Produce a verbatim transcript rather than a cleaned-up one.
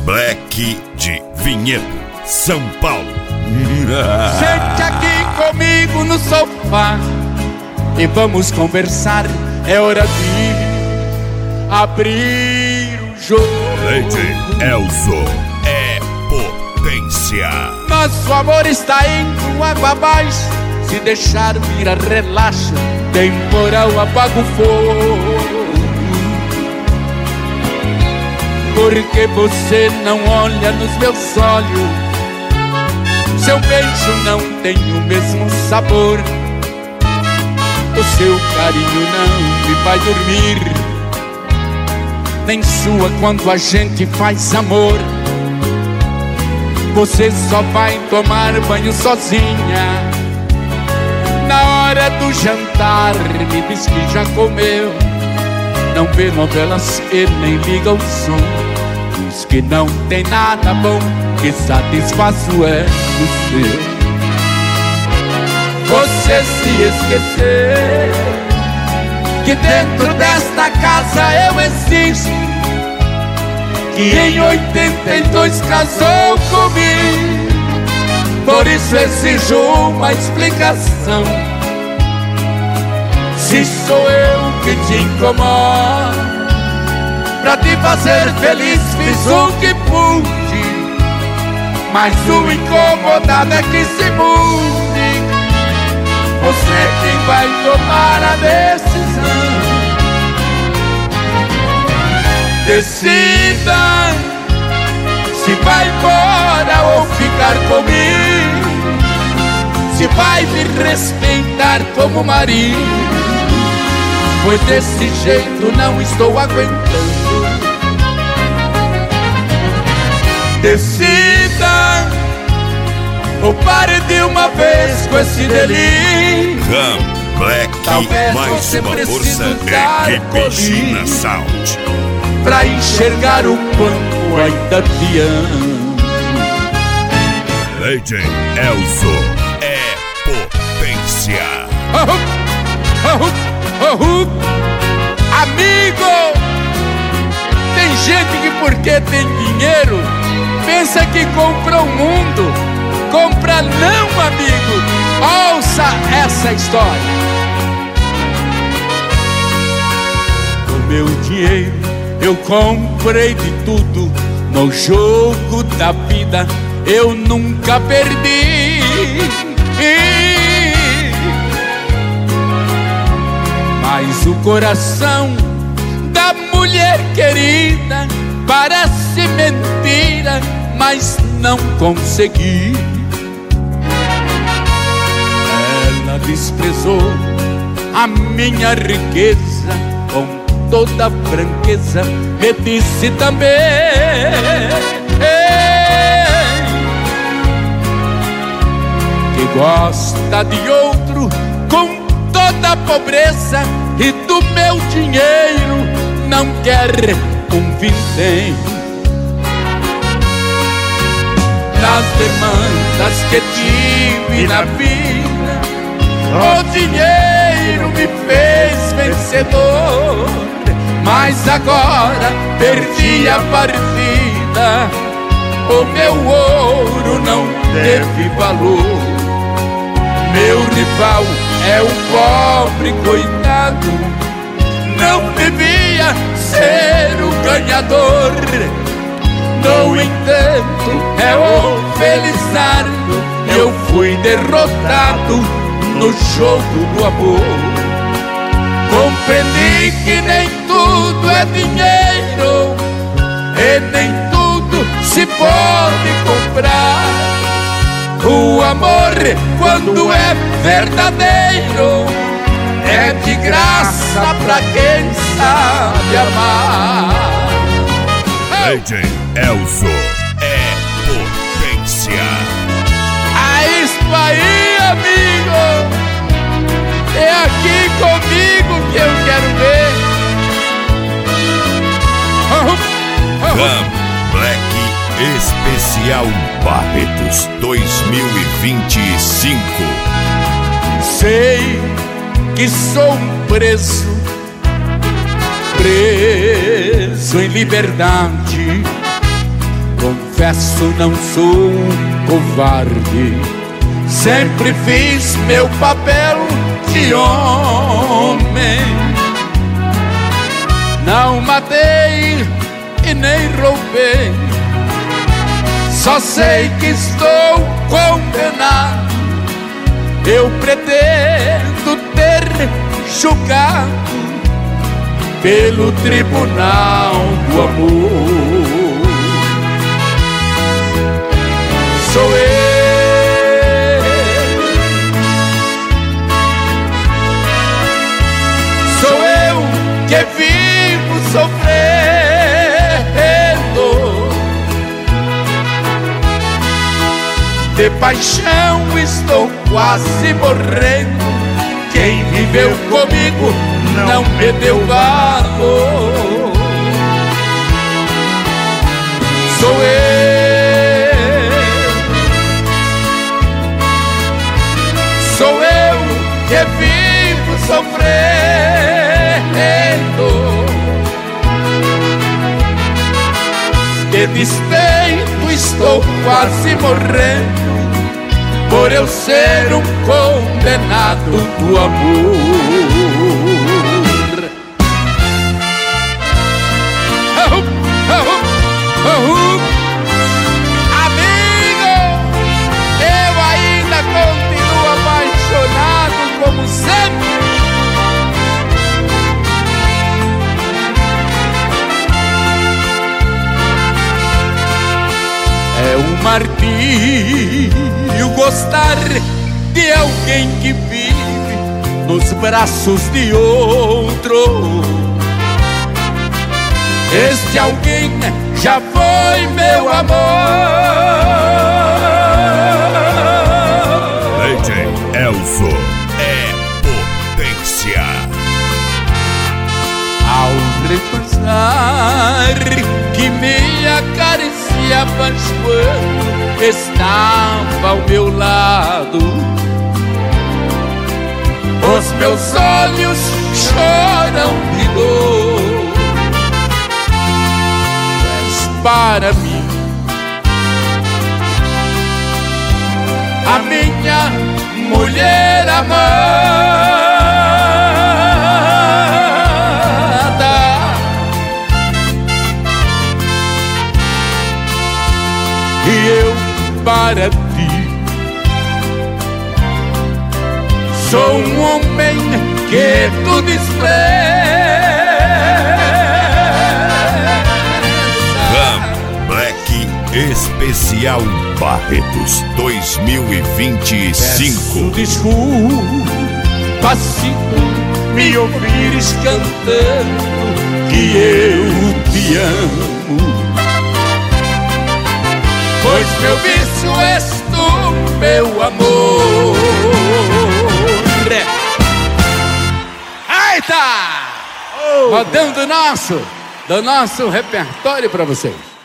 Black de Vinhedo, São Paulo. Sente aqui comigo no sofá e vamos conversar. É hora de abrir o jogo. Lady Elzo é potência. Nosso amor está indo água abaixo. Se deixar virar relaxa, temporal apaga o fogo. Porque você não olha nos meus olhos, seu beijo não tem o mesmo sabor, o seu carinho não me faz dormir, nem sua quando a gente faz amor. Você só vai tomar banho sozinha na hora do jantar, me diz que já comeu. Não vê novelas e nem liga o som, diz que não tem nada bom, que satisfaço é o seu. Você se esqueceu que dentro desta casa eu existo, que em oitenta e dois casou comigo. Por isso exijo uma explicação. Se sou eu que te incomodo, pra te fazer feliz fiz o que pude, mas o incomodado é que se mude. Você é quem vai tomar a decisão. Decida se vai embora ou ficar comigo, se vai me respeitar como marido, pois desse jeito não estou aguentando. Decida ou pare de uma vez com esse delírio. Ram Black, talvez mais você uma precise força, usar equipe China Sound, pra enxergar o quanto ainda te amo. Lady Elzo é potência. Oh, oh, oh, oh. Amigo, tem gente que porque tem dinheiro pensa que comprou o mundo. Compra não, amigo. Ouça essa história. Com meu dinheiro eu comprei de tudo. No jogo da vida eu nunca perdi. Mas o coração da mulher querida parece mentira, mas não consegui. Ela desprezou a minha riqueza, com toda franqueza me disse também que gosta de outro com toda a pobreza, e do meu dinheiro não quer um vintém. Nas demandas que tive na vida, o dinheiro me fez vencedor, mas agora perdi a partida, o meu ouro não teve valor. Meu rival é o pobre coitado, não devia ser o ganhador. No entanto, é o Felizardo, eu fui derrotado no jogo do amor. Compreendi que nem tudo é dinheiro e nem tudo se pode comprar. O amor, quando é verdadeiro, é de graça pra quem sabe amar. Lady Elzo é potência. É isso aí, amigo. É aqui comigo que eu quero ver. Ram Black Especial Barretos dois mil e vinte e cinco. Sei que sou um preso, preso em liberdade, confesso, não sou um covarde. Sempre fiz meu papel de homem. Não matei e nem roubei, só sei que estou condenado. Eu pretendo ter julgado pelo tribunal do amor. Sou eu, sou eu que vivo sofrendo. De paixão estou quase morrendo. Quem viveu comigo não me deu valor. Sou eu, sou eu que vivo sofrendo. De despeito estou quase morrendo, por eu ser um condenado do amor. Ahum, ahum, ahum. Amigo, eu ainda continuo apaixonado como sempre. É um martírio gostar de alguém que vive nos braços de outro. Este alguém já foi meu amor. D J Elzo é potência. Ao repensar que me acariciavas quando estava ao meu lado, os meus olhos choram de dor. És para mim a minha mulher amada, e eu para ti sou um homem que tu desprezas. Ram Black Especial Barretos dois mil e vinte e cinco. Peço desculpa se tu me ouvires cantando que eu te amo, pois meu vício és tu, meu amor. Eita! Rodando do nosso, do nosso repertório para vocês.